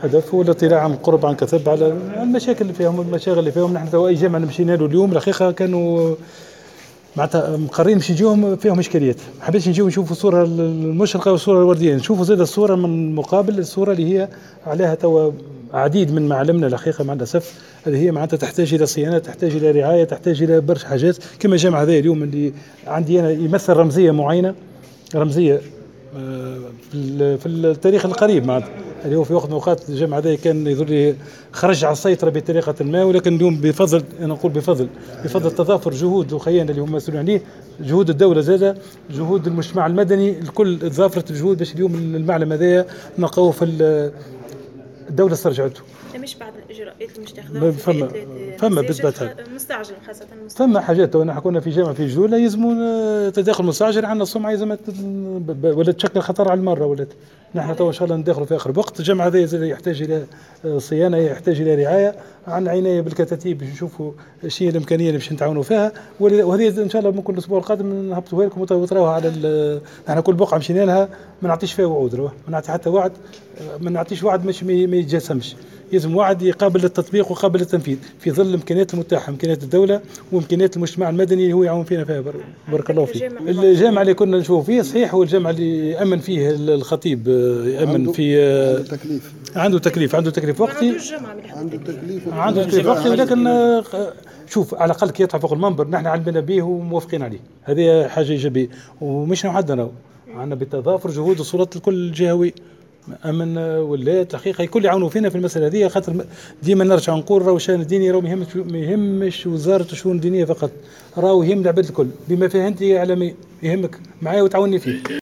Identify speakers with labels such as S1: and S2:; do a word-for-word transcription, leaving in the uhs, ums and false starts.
S1: هدف هو الاطلاع عن قرب عن كثب على المشاكل اللي فيهم المشاغل اللي فيهم. نحن تو اي جامعه مشينا له اليوم الحقيقه كانوا معناتها مقررين باش نجيهم فيهم اشكاليات، ما حبيتش نجيو نشوفوا الصوره المشرقه والصوره الورديه، نشوفوا زاد الصوره من مقابل الصوره اللي هي عليها توا عديد من معالمنا الحقيقه مع الاسف اللي هي معناتها تحتاج الى صيانه، تحتاج الى رعايه، تحتاج الى برشا حاجات. كما الجامع هذا اليوم اللي عندي انا يمثل رمزيه معينه، رمزيه في التاريخ القريب معناتها، اللي هو في وقت من الاوقات الجامع هذا كان يظل لي خرج على السيطره بطريقه ما، ولكن اليوم بفضل انا نقول بفضل بفضل تضافر جهود اخيانا اللي هم مسؤولين عليه، جهود الدوله زاده، جهود المجتمع المدني، الكل تضافرت الجهود باش اليوم المعلم هذايا نلقاوه في الدوله استرجعته.
S2: مش بعض الاجراءات المتخذه
S1: فما فما بالضبط
S2: مستعجل خاصه
S1: مستعجل. فما حاجات وانا حكونا في جامعه في جدوله يلزموا تداخل مستعجل، عندنا السمعه يلزم ولا تشكل خطر على المره، ولا نحن تو ان شاء الله ندخلوا في اخر وقت. الجامعه هذه يحتاج الى صيانه، يحتاج الى رعايه، عن عنايه بالكتاتيب باش نشوفوا شنو الامكانيه اللي باش نتعاونوا فيها، وهذه ان شاء الله ممكن الاسبوع القادم نهبطوها لكم وتراوها على نحن كل بقعه مشينا لها ما نعطيش فيها وعود، ما نعطي حتى وعد، ما نعطيش وعد مش ما يتجسمش، يلزم وعد يقابل للتطبيق وقابل للتنفيذ في ظل الامكانيات المتاحه، امكانيات الدوله وامكانيات المجتمع المدني اللي هو يعاون فينا فيها. بارك الله فيك. الجامع اللي كنا نشوف فيه صحيح هو الجامع اللي يامن فيه الخطيب، يامن في
S3: عنده تكليف
S1: عنده تكليف عنده تكليف وقتي
S3: عنده تكليف
S1: عنده تكليف وقتي، ولكن شوف على الاقل كي يطلع فوق المنبر نحن علمنا به وموافقين عليه، هذه حاجه ايجابيه. ومش وحدنا، عندنا بالتضافر جهود السلطات الكل الجهوي امن ولايات الحقيقه الكل يعاونوا فينا في المساله هذه، خاطر ديما نرجع نقول راهو الشان الديني راهو ما يهمش ما يهمش وزاره الشؤون الدينيه فقط، راهو يهم العباد الكل بما فيه انت اعلامي يهمك معايا وتعاوني فيه.